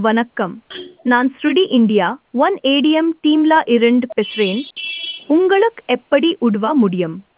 வணக்கம். நான் ஸ்ருடி India one ATM டீம்ல இருந்து பேசுறேன். உங்களுக்கு எப்படி உதவ முடியும்?